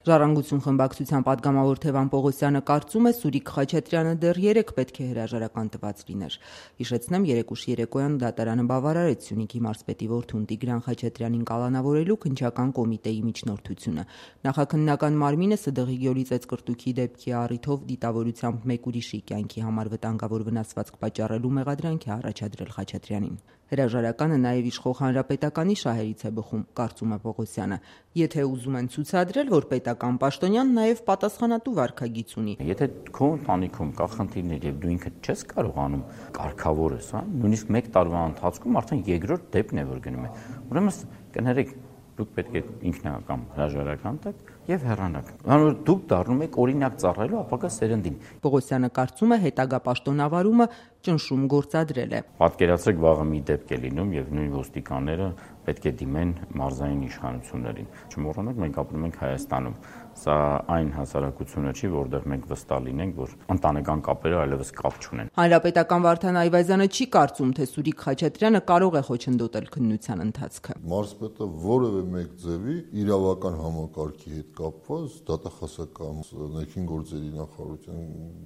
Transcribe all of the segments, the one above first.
Ժառանգություն խմբակցության պատգամավոր Թևան Պողոսյանը կարծում է, Սուրիկ Խաչատրյանը դեռ 3 պետք է հրաժարական տված լիներ։ Հիշեցնեմ, 3 երեկոյան դատարանը բավարարեց Սյունիքի մարզպետի որդուն Տիգրան Խաչատրյանին կալանավորելու քննչական կոմիտեի միջնորդությունը։ Նախաքննական մարմինը ՍԴՂ-ի Գյոլի ծեծկրտուքի դեպքի առիթով դիտավորությամբ մեկ ուրիշի կյանքի համար վտանգավոր վնասվածք պատճառելու մեղադրանք է առաջադրել Խաչատրյանին։ Հրաժարականը նաև իշխող հանրապետականի շահերից է բխում, կարծում է Պողոսյանը։ Եթե ուզում են ցուցադրել, որ պետական պաշտոնյան նաև պատասխանատու վարքագիծ ունի։ Եթե քո ընտանիքում կա խնդիրներ եւ դու ինքդ չես կարողանում կարգավոր ես, նույնիսկ 1 տարվա ընթացքում արդեն երկրորդ դեպքն է, որ գնում է։ Ուրեմն կներեք, դուք պետք է ինքնական հրաժարական տաք եւ հեռանաք։ Որ դուք դառնում եք օրինակ ծառայելու ապագա սերնդին։ Պողոսյանը կարծում է, հետագա պաշտոնավարումը ճնշում գործադրել է։ Պատկերացրեք, վաղը մի դեպք է լինում եւ նույն ոստիկանները պետք է դիմեն մարզային իշխանություններին։ Չմոռանաք, մենք ապրում ենք Հայաստանում։ Սա այն հասարակությունը չի, որտեղ մենք վստահ լինենք, որ ընտանեկան կապերը այլևս կապ չունեն։ Հանրապետական Վարդան Այվազյանը չի կարծում, թե Սուրիկ Խաչատրյանը կարող է խոչընդոտել քննության ընթացքը։ Մարզպետը որևէ մեկ ձևի իրավական համակարգի հետ կապված դատախազական ներքին գործերի նախարարության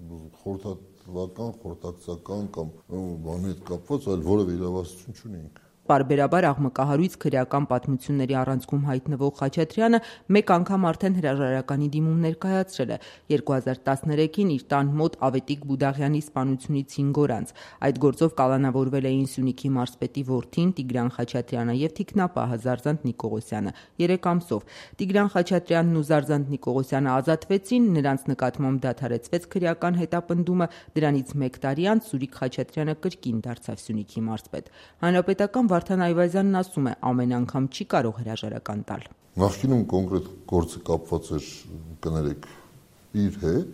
խորհրդակցական կամ բանի հետ կապված այլ որևէ իրավասություն չունենք։ Պարբերաբար աղմկահարույց քրեական պատմությունների առանցքում հայտնվող Խաչատրյանը մեկ անգամ արդեն հրաժարականի դիմում ներկայացրել է 2013-ին իր տան մոտ Ավետիք Բուդաղյանի սպանությունից 5 օր անց։ Այդ գործով կալանավորվել էին Սյունիքի մարզպետի որդին Տիգրան Խաչատրյանը եւ թիկնապահը Զարզանտ Նիկողոսյանը 3 ամսով։ Տիգրան Խաչատրյանն ու Զարզանտ Նիկողոսյանը ազատվեցին, նրանց նկատմամբ դադարեցվեց քրեական հետապնդումը, դրանից 1 տարի անց Սուրիկ Խաչատրյանը կրկին դարձավ Սյունիքի մարզպետ։ Հանրապետական Վարդան Այվազյանն ասում է, ամեն անգամ չի կարող հրաժարական տալ։ Նախկինում կոնկրետ գործը կապված էր, կներեք, իր հետ,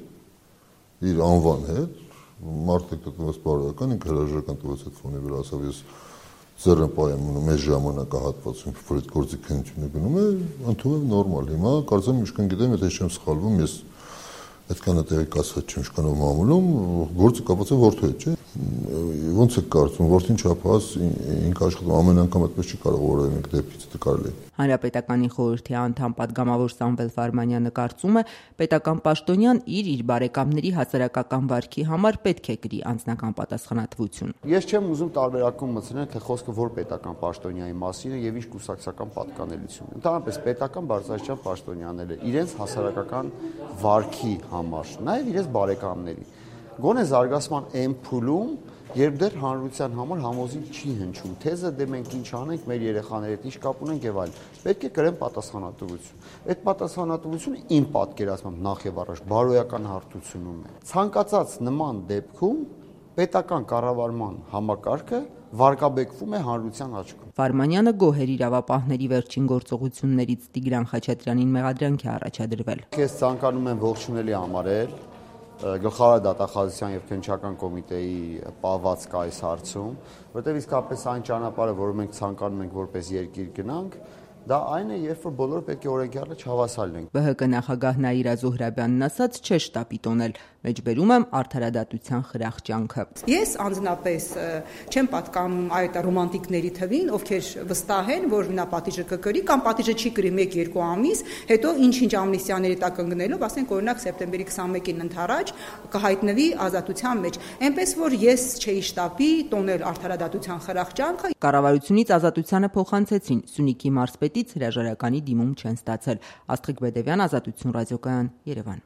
իր անվան հետ, մարդը տված բարոյական, ինքը հրաժարական տված այդ ֆոնի վրա, ասավ ես ձեռնպահ եմ մնում այս ժամանակահատվածում, որ այդ գործի քննությունը գնում է, ընդունում եմ նորմալ։ Հիմա կարծեմ ինչքան գիտեմ, եթե չեմ սխալվում, ես այդքան տեղեկացած չեմ շքանով մամուլում, գործը կապված է որդու հետ, չէ՞։ Ոնց է կարծում, որդին չափած ինքը աշխատում ամեն անգամ այդպես չի կարող որևէ մեկ դեպքից դկարել։ Հանրապետականի խորհրդի անդամ պատգամավոր Սամվել Ֆարմանյանը կարծում է, պետական պաշտոնյան իր բարեկամների հասարակական վարքի համար պետք է կրի անձնական պատասխանատվություն։ Ես չեմ ուզում տարբերակում մտցնել, թե խոսքը որ պետական պաշտոնյայի մասին է եւ ինչ կուսակցական պատկանելություն։ Ընդհանրապես պետական բարձրաստիճան պաշտոնյաները իրենց հասարակական վարքի համար, նաեւ իրենց բարեկամների գոնե զարգացման այն փուլում, երբ դեռ հանրության համար համոզիչ չի հնչում, թեզը դե մենք ինչ անենք, մեր երեխաների հետ ինչ կապ ունենք եւ այլն, պետք է կրեն պատասխանատվություն։ Այդ պատասխանատվությունը իմ պատկերացմամբ նախ եւ առաջ բարոյական հարթությունում է։ Ցանկացած նման դեպքում պետական կառավարման համակարգը վարկաբեկվում է հանրության աչքում։ Ֆարմանյանը գոհ էր իրավապահների վերջին գործողություններից Տիգրան Խաչատրյանին մեղադրանք է առաջադրվել։ Ես ցանկանում եմ ողջունելի համարել գլխավոր դատախազության եւ քննչական կոմիտեի պահվածքը այս հարցում, որտեղ իսկապես այն ճանապարհը, որը մենք ցանկանում ենք որպես երկիր գնանք, դա այն է, երբ որ բոլորը պետք է օրենքի առաջ հավասար լինենք։ ԲՀԿ նախագահ Նաիրա Զոհրաբյանն ասաց, չէ շտապիտոնել, մեջբերում եմ արդարադատության խրախճանքը։ Ես անձնապես չեմ պատկանում այդ ռոմանտիկների թվին, ովքեր վստահ են, որ նա պատիժը կկրի կամ պատիժը չի կրի 1-2 ամիս, հետո ինչ-ինչ ամնիստիաների տակ ընկնելով, ասենք օրինակ սեպտեմբերի 21-ին ընթരാճ կհայտնվի ազատության մեջ։ Այնպես որ ես չէի շտապի տոնել արդարադատության խրախճանքը։ Կառավարությունից ազատությանը փոխանցեցին, Սյունիքի մարզպետից հրաժարականի դիմում չեն ստացել։ Աստղիկ Բեդևյան, Ազատություն ռադիոկայան, Երևան։